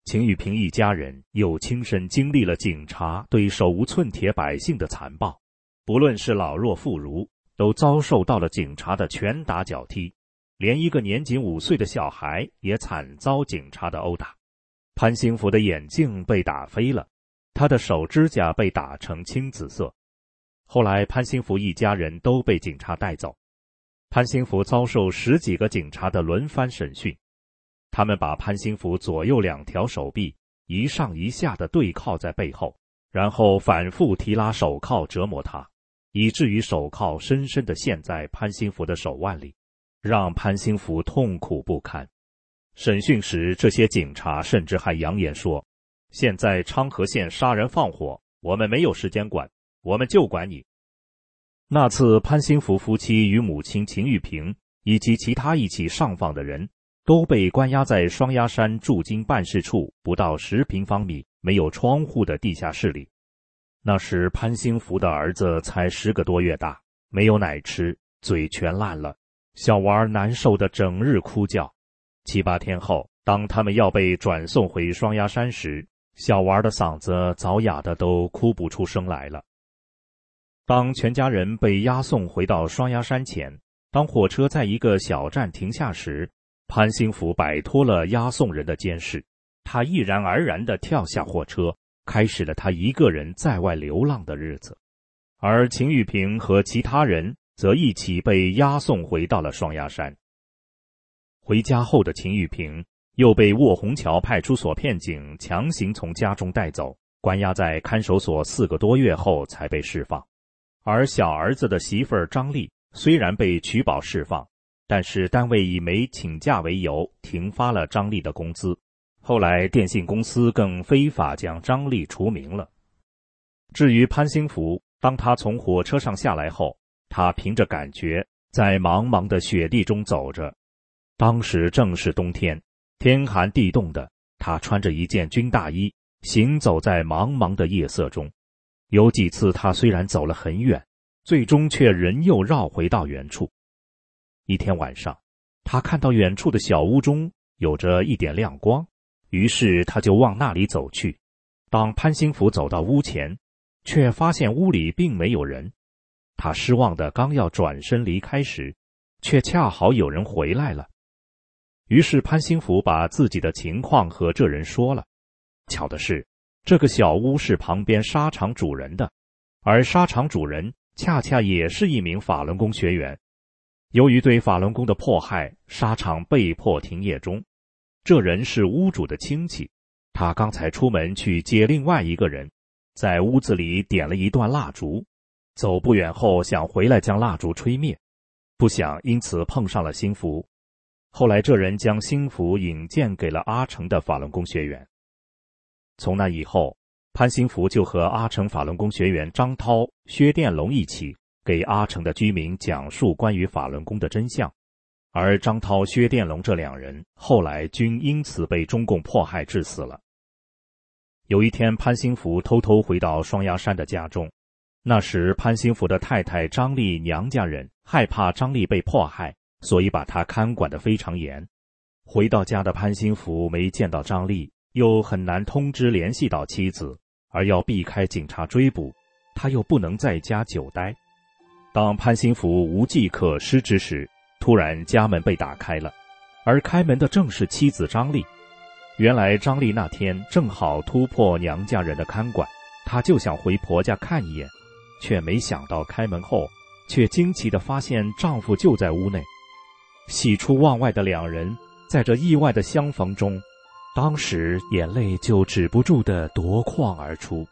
秦玉平一家人又亲身经历了警察对手无寸铁百姓的残暴，不论是老弱妇孺，都遭受到了警察的拳打脚踢，连一个年仅5岁的小孩也惨遭警察的殴打。潘兴福的眼镜被打飞了，他的手指甲被打成青紫色。后来潘兴福一家人都被警察带走，潘兴福遭受10几个警察的轮番审讯。他们把潘兴福左右2条手臂一上一下地对铐在背后，然后反复提拉手铐折磨他，以至于手铐深深地陷在潘兴福的手腕里，让潘兴福痛苦不堪。审讯时，这些警察甚至还扬言说，现在昌河县杀人放火，我们没有时间管，我们就管你。那次潘兴福夫妻与母亲秦玉平以及其他一起上访的人都被关押在双鸭山驻京办事处不到10平方米没有窗户的地下室里。那时潘兴福的儿子才10个多月大，没有奶吃，嘴全烂了，小娃难受得整日哭叫。7、8天后，当他们要被转送回双鸭山时，小娃的嗓子早哑得都哭不出声来了。当全家人被押送回到双鸭山前，当火车在一个小站停下时，潘兴福摆脱了押送人的监视，他毅然而然地跳下火车，开始了他一个人在外流浪的日子。而秦玉平和其他人则一起被押送回到了双鸭山。回家后的秦玉平又被卧虹桥派出所片警强行从家中带走，关押在看守所4个多月后才被释放。而小儿子的媳妇儿张丽虽然被取保释放，但是单位以没请假为由停发了张丽的工资。后来电信公司更非法将张丽除名了。至于潘兴福，当他从火车上下来后，他凭着感觉在茫茫的雪地中走着。当时正是冬天，天寒地冻的，他穿着一件军大衣，行走在茫茫的夜色中。有几次他虽然走了很远，最终却仍又绕回到原处。一天晚上，他看到远处的小屋中有着一点亮光，于是他就往那里走去。当潘兴福走到屋前，却发现屋里并没有人。他失望的刚要转身离开时，却恰好有人回来了。于是潘兴福把自己的情况和这人说了。巧的是，这个小屋是旁边纱厂主人的，而纱厂主人恰恰也是一名法轮功学员。由于对法轮功的迫害，纱厂被迫停业中。这人是屋主的亲戚，他刚才出门去接另外一个人，在屋子里点了一段蜡烛，走不远后想回来将蜡烛吹灭，不想因此碰上了兴福。后来这人将兴福引荐给了阿城的法轮功学员。从那以后，潘兴福就和阿城法轮功学员张涛、薛殿龙一起给阿城的居民讲述关于法轮功的真相。而张涛、薛殿龙这2人后来均因此被中共迫害致死了。有一天，潘兴福偷偷回到双鸭山的家中，那时潘兴福的太太张丽娘家人害怕张丽被迫害，所以把他看管得非常严。回到家的潘兴福没见到张丽，又很难通知联系到妻子，而要避开警察追捕，他又不能在家久待。当潘兴福无计可施之时，突然家门被打开了，而开门的正是妻子张丽。原来张丽那天正好突破娘家人的看管，她就想回婆家看一眼，却没想到开门后，却惊奇地发现丈夫就在屋内。喜出望外的2人在这意外的相逢中，当时眼泪就止不住地夺眶而出。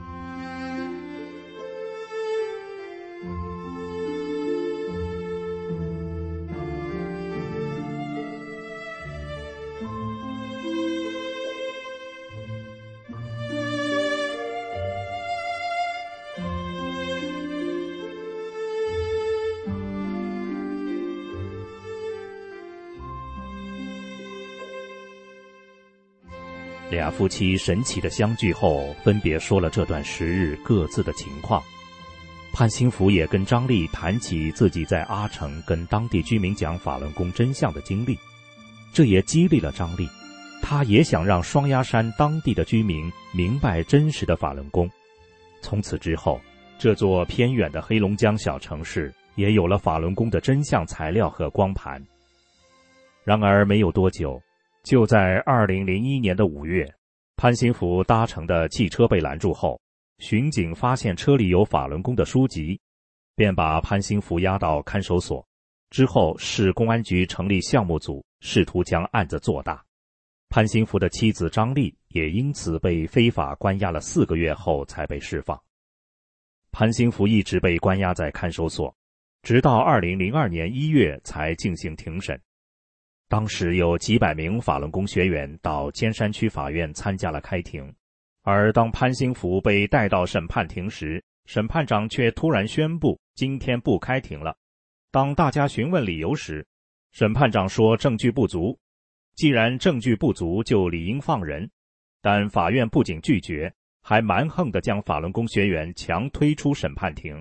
俩夫妻神奇的相聚后，分别说了这段10日各自的情况。潘兴福也跟张丽谈起自己在阿城跟当地居民讲法轮功真相的经历，这也激励了张丽。 他也想让双鸭山当地的居民明白真实的法轮功。从此之后，这座偏远的黑龙江小城市也有了法轮功的真相材料和光盘。然而没有多久，就在2001年的5月，潘兴福搭乘的汽车被拦住后，巡警发现车里有法轮功的书籍，便把潘兴福押到看守所。之后市公安局成立项目组，试图将案子做大。潘兴福的妻子张丽也因此被非法关押了4个月后才被释放。潘兴福一直被关押在看守所，直到2002年1月才进行庭审。当时有几百名法轮功学员到尖山区法院参加了开庭，而当潘兴福被带到审判庭时，审判长却突然宣布今天不开庭了。当大家询问理由时，审判长说证据不足，既然证据不足就理应放人，但法院不仅拒绝，还蛮横地将法轮功学员强推出审判庭。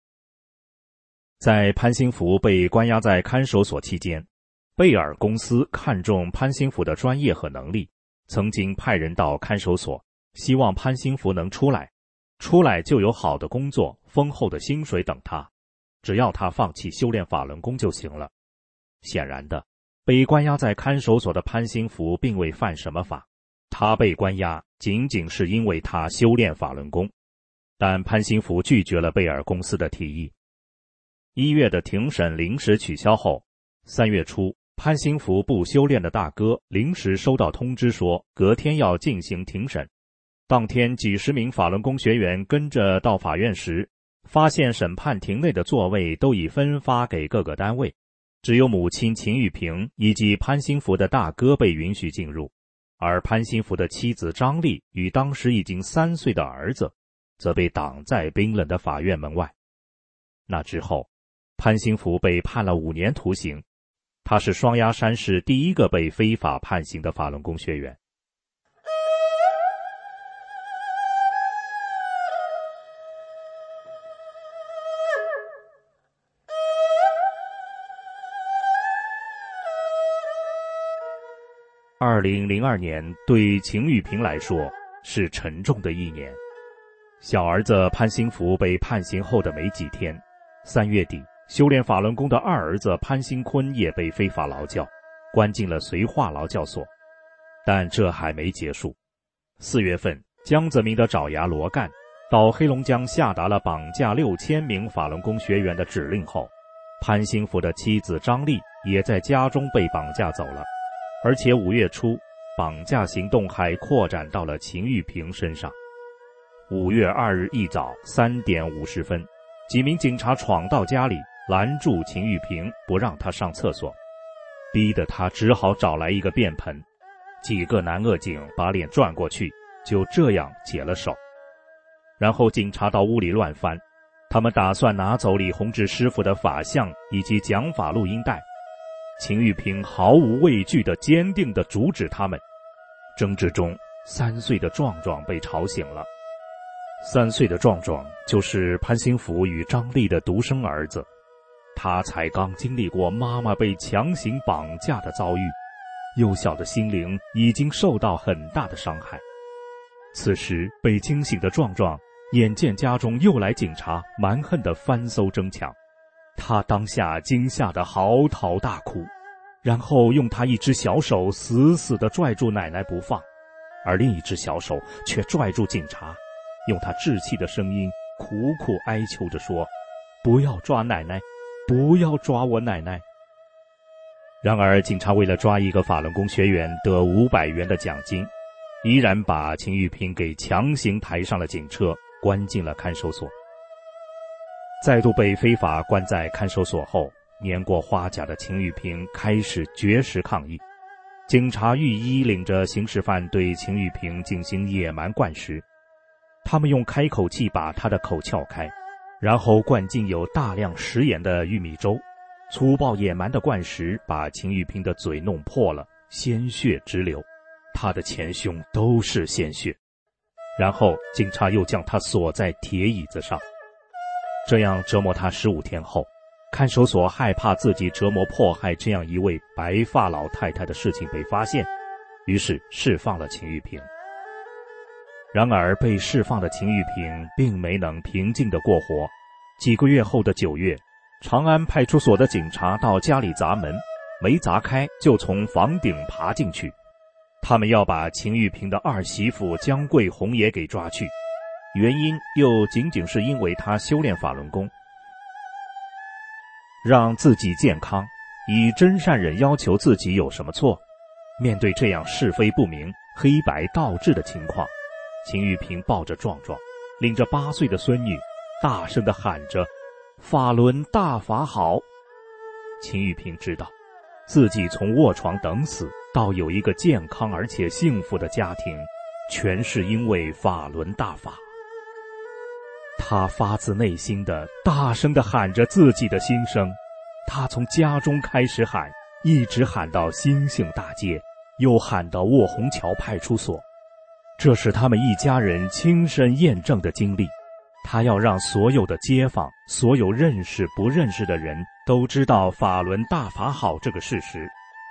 在潘兴福被关押在看守所期间，贝尔公司看重潘兴福的专业和能力，曾经派人到看守所，希望潘兴福能出来就有好的工作、丰厚的薪水等他，只要他放弃修炼法轮功就行了。显然的，被关押在看守所的潘兴福并未犯什么法，他被关押仅仅是因为他修炼法轮功。但潘兴福拒绝了贝尔公司的提议。1月的庭审临时取消后，3月初，潘兴福不修炼的大哥临时收到通知说隔天要进行庭审。当天几十名法轮功学员跟着到法院时，发现审判庭内的座位都已分发给各个单位，只有母亲秦玉萍以及潘兴福的大哥被允许进入，而潘兴福的妻子张丽与当时已经3岁的儿子则被挡在冰冷的法院门外。那之后，潘兴福被判了5年徒刑，他是双鸭山市第一个被非法判刑的法轮功学员。2002年对秦玉萍来说是沉重的一年。小儿子潘兴福被判刑后的没几天，3月底，修炼法轮功的二儿子潘兴坤也被非法劳教，关进了绥化劳教所。但这还没结束。4月份，江泽民的爪牙罗干到黑龙江下达了绑架6000名法轮功学员的指令后，潘兴福的妻子张丽也在家中被绑架走了。而且5月初，绑架行动还扩展到了秦玉萍身上。5月2日一早3点50分，几名警察闯到家里，拦住秦玉萍，不让她上厕所，逼得她只好找来一个便盆。几个男恶警把脸转过去，就这样解了手。然后警察到屋里乱翻，他们打算拿走李洪志师傅的法相以及讲法录音带。秦玉萍毫无畏惧地坚定地阻止他们。争执中，3岁的壮壮被吵醒了。3岁的壮壮就是潘兴福与张丽的独生儿子，他才刚经历过妈妈被强行绑架的遭遇，幼小的心灵已经受到很大的伤害。此时被惊醒的壮壮眼见家中又来警察，蛮横地翻搜争抢，他当下惊吓得嚎啕大哭，然后用他一只小手死死地拽住奶奶不放，而另一只小手却拽住警察，用他稚气的声音苦苦哀求着说：“不要抓奶奶，不要抓我奶奶。”然而警察为了抓一个法轮功学员得500元的奖金，依然把秦玉萍给强行抬上了警车，关进了看守所。再度被非法关在看守所后，年过花甲的秦玉萍开始绝食抗议。警察御医领着刑事犯对秦玉萍进行野蛮灌食，他们用开口器把她的口撬开，然后灌进有大量食盐的玉米粥，粗暴野蛮的灌食把秦玉萍的嘴弄破了，鲜血直流，她的前胸都是鲜血。然后警察又将她锁在铁椅子上。这样折磨她15天后，看守所害怕自己折磨迫害这样一位白发老太太的事情被发现， 于是释放了秦玉萍。然而被释放的秦玉萍并没能平静地过活。几个月后的9月，长安派出所的警察到家里砸门，没砸开就从房顶爬进去。他们要把秦玉萍的二媳妇姜桂红也给抓去，原因又仅仅是因为她修炼法轮功。让自己健康，以真善忍要求自己有什么错？面对这样是非不明、黑白倒置的情况，秦玉萍抱着壮壮，领着8岁的孙女，大声地喊着法轮大法好。秦玉萍知道自己从卧床等死到有一个健康而且幸福的家庭，全是因为法轮大法。他发自内心的大声地喊着自己的心声，他从家中开始喊，一直喊到兴庆大街，又喊到卧虹桥派出所。这是他们一家人亲身验证的经历，他要让所有的街坊，所有认识不认识的人都知道法轮大法好这个事实。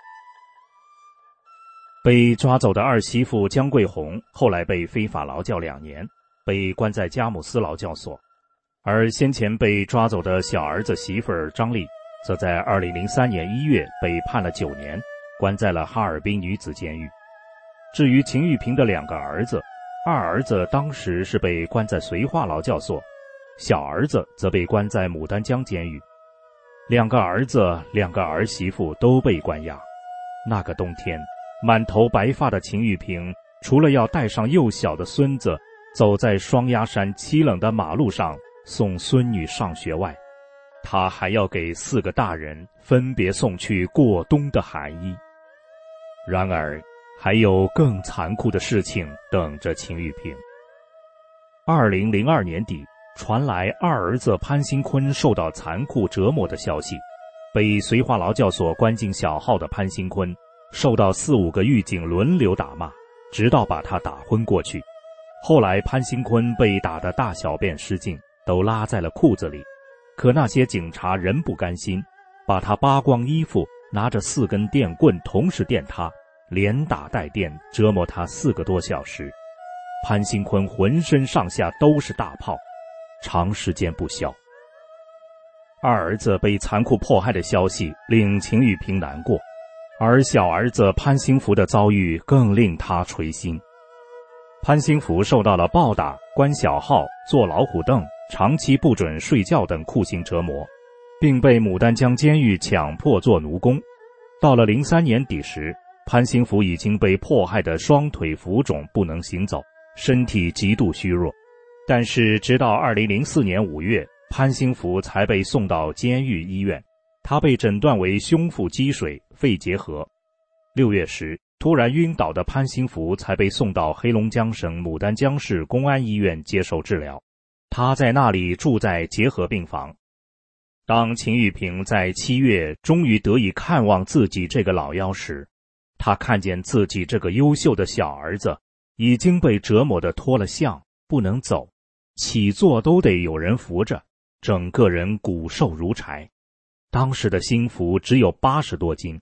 被抓走的二媳妇姜桂红后来被非法劳教2年，被关在佳木斯劳教所，而先前被抓走的小儿子媳妇儿张丽则在2003年1月被判了9年，关在了哈尔滨女子监狱。至于秦玉萍的2个儿子，二儿子当时是被关在绥化劳教所，小儿子则被关在牡丹江监狱。2个儿子2个儿媳妇都被关押。那个冬天，满头白发的秦玉萍除了要带上幼小的孙子走在双鸭山凄冷的马路上送孙女上学外，他还要给4个大人分别送去过冬的寒衣。然而还有更残酷的事情等着秦玉萍。2002年底，传来二儿子潘兴坤受到残酷折磨的消息。被绥化劳教所关进小号的潘兴坤受到4、5个狱警轮流打骂，直到把他打昏过去。后来潘兴坤被打得大小便失禁，都拉在了裤子里，可那些警察仍不甘心，把他扒光衣服，拿着4根电棍同时电他，连打带电，折磨他4个多小时。潘兴坤浑身上下都是大泡，长时间不消。二儿子被残酷迫害的消息令秦玉萍难过，而小儿子潘兴福的遭遇更令他捶心。潘兴福受到了暴打、关小号、坐老虎凳、长期不准睡觉等酷刑折磨，并被牡丹江监狱强迫做奴工。到了03年底时，潘兴福已经被迫害的双腿浮肿，不能行走，身体极度虚弱。但是直到2004年5月，潘兴福才被送到监狱医院，他被诊断为胸腹积水、肺结核。6月时，突然晕倒的潘兴福才被送到黑龙江省牡丹江市公安医院接受治疗，他在那里住在结核病房。当秦玉萍在7月终于得以看望自己这个老幺时，他看见自己这个优秀的小儿子已经被折磨得脱了相，不能走，起坐都得有人扶着，整个人骨瘦如柴。当时的新服只有80多斤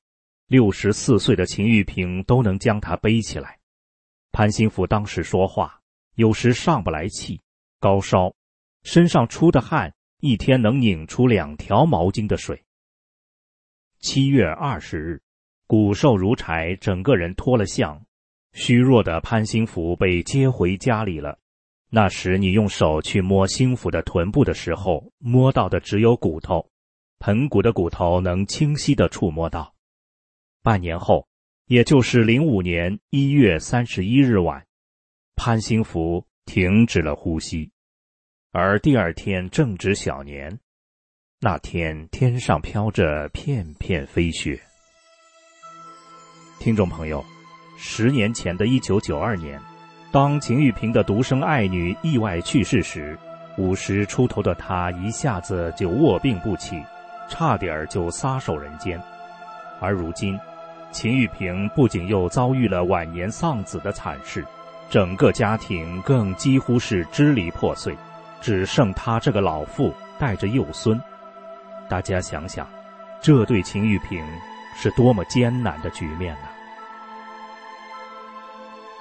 ，64岁的秦玉萍都能将他背起来。潘兴福当时说话有时上不来气，高烧，身上出的汗一天能拧出2条毛巾的水。7月20日，骨瘦如柴，整个人脱了相，虚弱的潘兴福被接回家里了。那时你用手去摸兴福的臀部的时候，摸到的只有骨头，盆骨的骨头能清晰地触摸到。半年后，也就是05年1月31日晚，潘兴福停止了呼吸，而第2天正值小年。那天天上飘着片片飞雪。听众朋友，10年前的1992年，当秦玉萍的独生爱女意外去世时，50出头的她一下子就卧病不起，差点就撒手人间。而如今，秦玉萍不仅又遭遇了晚年丧子的惨事，整个家庭更几乎是支离破碎，只剩她这个老妇带着幼孙。大家想想，这对秦玉萍是多么艰难的局面呢？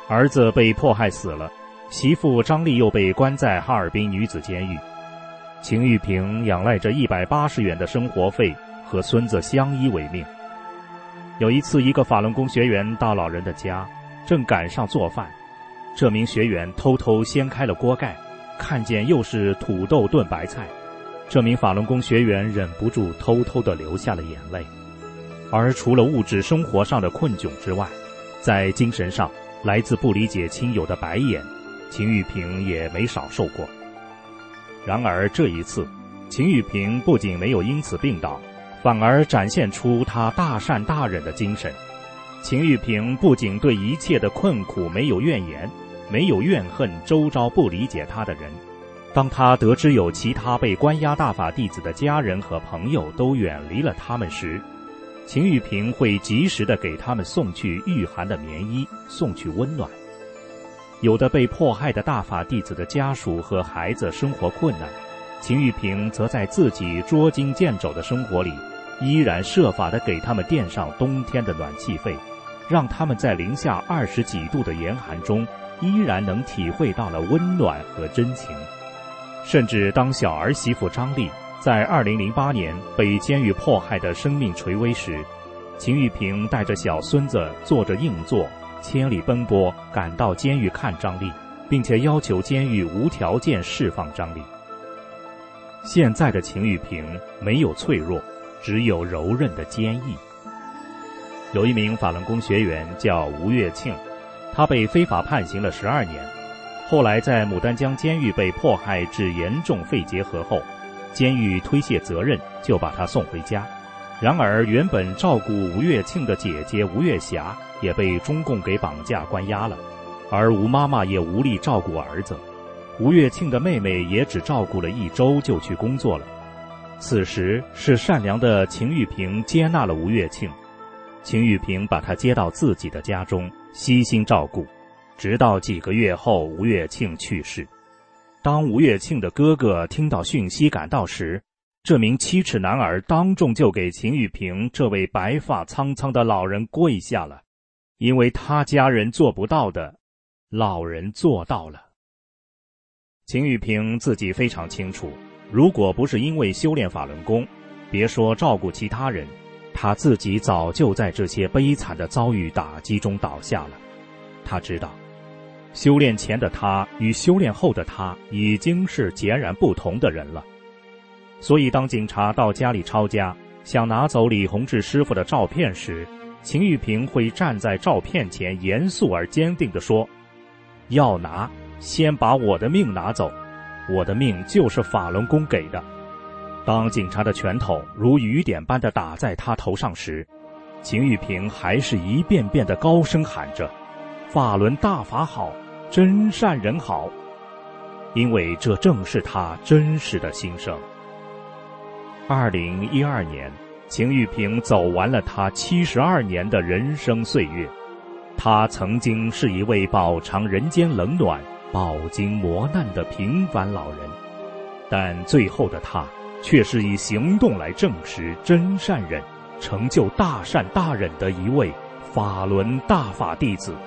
儿子被迫害死了，媳妇张丽又被关在哈尔滨女子监狱。秦玉萍仰赖着180元的生活费和孙子相依为命。有一次，一个法轮功学员到老人的家，正赶上做饭，这名学员偷偷掀开了锅盖，看见又是土豆炖白菜，这名法轮功学员忍不住偷偷地流下了眼泪。而除了物质生活上的困窘之外，在精神上，来自不理解亲友的白眼，秦玉萍也没少受过。然而这一次，秦玉萍不仅没有因此病倒，反而展现出她大善大忍的精神。秦玉萍不仅对一切的困苦没有怨言，没有怨恨周遭不理解她的人。当她得知有其他被关押大法弟子的家人和朋友都远离了他们时，秦玉萍会及时地给他们送去御寒的棉衣，送去温暖。有的被迫害的大法弟子的家属和孩子生活困难，秦玉萍则在自己捉襟见肘的生活里，依然设法地给他们垫上冬天的暖气费，让他们在零下20几度的严寒中依然能体会到了温暖和真情。甚至当小儿媳妇张丽在2008年被监狱迫害的生命垂危时，秦玉萍带着小孙子坐着硬座，千里奔波赶到监狱看张丽，并且要求监狱无条件释放张丽。现在的秦玉萍没有脆弱，只有柔韧的坚毅。有一名法轮功学员叫吴月庆，他被非法判刑了12年，后来在牡丹江监狱被迫害致严重肺结核后，监狱推卸责任，就把他送回家。然而原本照顾吴月庆的姐姐吴月霞也被中共给绑架关押了，而吴妈妈也无力照顾儿子。吴月庆的妹妹也只照顾了1周就去工作了。此时是善良的秦玉萍接纳了吴月庆，秦玉萍把她接到自己的家中，悉心照顾，直到几个月后吴月庆去世。当吴月庆的哥哥听到讯息赶到时，这名7尺男儿当众就给秦玉萍这位白发苍苍的老人跪下了，因为他家人做不到的，老人做到了。秦玉萍自己非常清楚，如果不是因为修炼法轮功，别说照顾其他人，他自己早就在这些悲惨的遭遇打击中倒下了。他知道，修炼前的他与修炼后的他已经是截然不同的人了。所以当警察到家里抄家，想拿走李洪志师傅的照片时，秦玉萍会站在照片前严肃而坚定地说，要拿，先把我的命拿走，我的命就是法轮功给的。当警察的拳头如雨点般地打在他头上时，秦玉萍还是一遍遍地高声喊着，法轮大法好，真善人好，因为这正是他真实的心声。2012年，秦玉萍走完了他72年的人生岁月。他曾经是一位饱尝人间冷暖、饱经磨难的平凡老人，但最后的他却是以行动来证实真善忍，成就大善大忍的一位法轮大法弟子。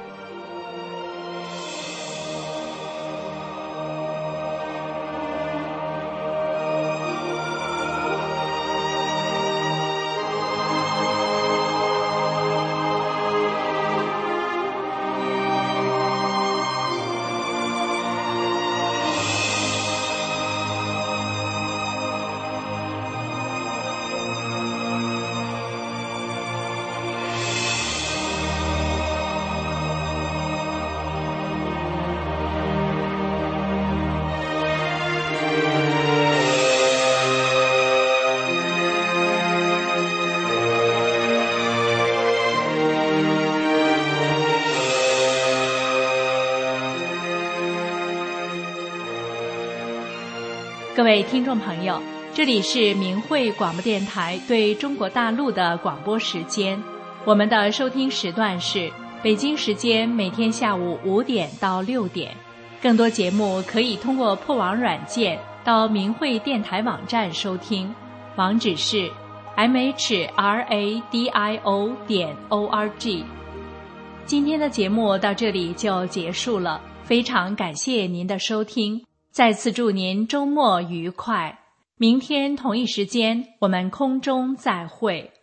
各位听众朋友，这里是明慧广播电台对中国大陆的广播时间，我们的收听时段是北京时间每天下午5点到6点。更多节目可以通过破网软件到明慧电台网站收听，网址是 mhradio.org。 今天的节目到这里就结束了，非常感谢您的收听，再次祝您周末愉快。明天同一时间我们空中再会。